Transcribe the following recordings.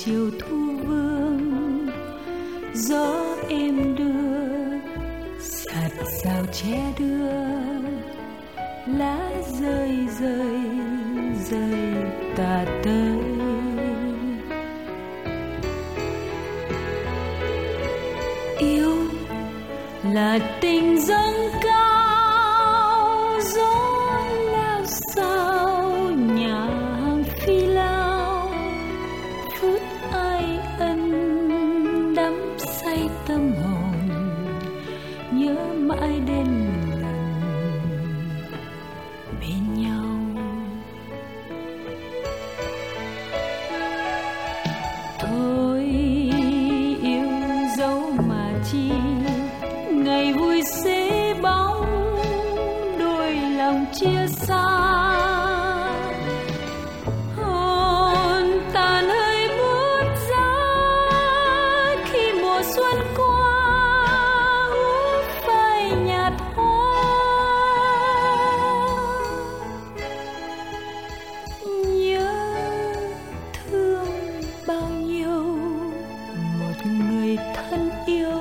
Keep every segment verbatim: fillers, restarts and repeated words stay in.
chiều thu vương, gió êm đưa sạt rào tre đưa, lá rơi rơi rơi tả tới. Yêu là tình dâng cao, gió lao sao nhà hàng phi lao, phút ai ân đắm say tâm hồn, nhớ mãi đến lần bên nhau. Thôi yêu dấu mà chi, ngày vui xế bóng, đôi lòng chia xa. Hồn tàn hơi buốt giá khi mùa xuân qua, hút phai nhạt hoa. Nhớ thương bao nhiêu một người thân yêu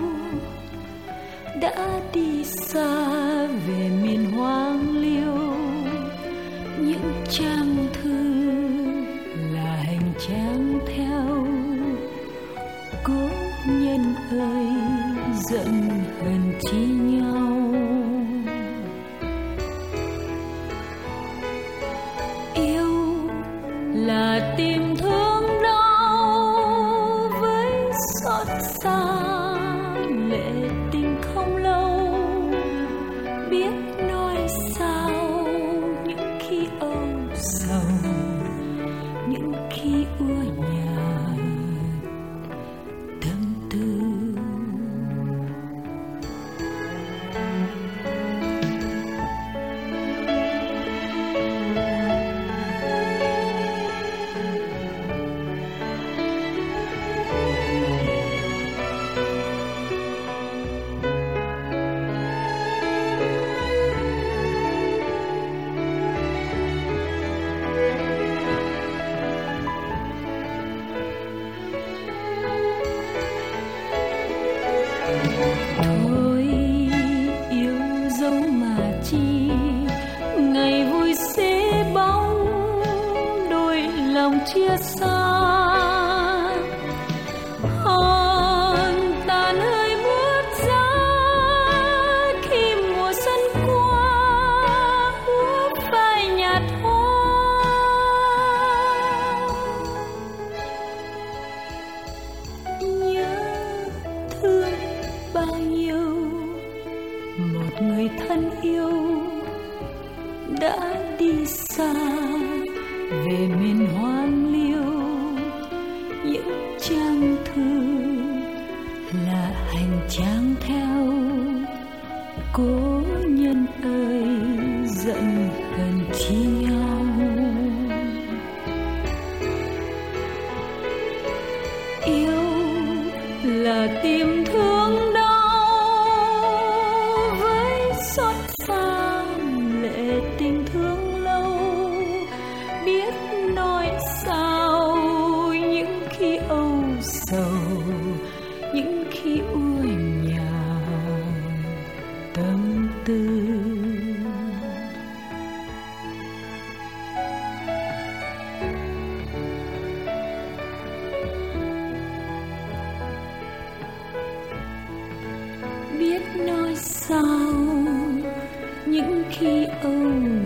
đã đi xa về miền hoang liêu. Những trang thư là hành trang theo, cố nhân ơi giận hờn chi nhau. Yêu là tìm thương đau với xót xa, lệ tình không lâu, biết nói sao những khi âu sầu, những khi ua nhạt tâm tư. Thôi yêu dấu mà chi, ngày vui xế bóng, đôi lòng chia xa. Hòn tàn hơi buốt giá khi mùa xuân qua, hút phai nhạt hoa. Nhớ thương bao nhiêu một người thân yêu đã đi xa về miền hoang liêu. Những trang thư là hành trang theo, cố nhân ơi giận hờn chi nhau. Yêu là tìm thương đau với xót xa, lệ tình thương lâu, biết nói sao những khi âu sầu, những khi ua nhạt tâm tư. Biết nói sao những khi âu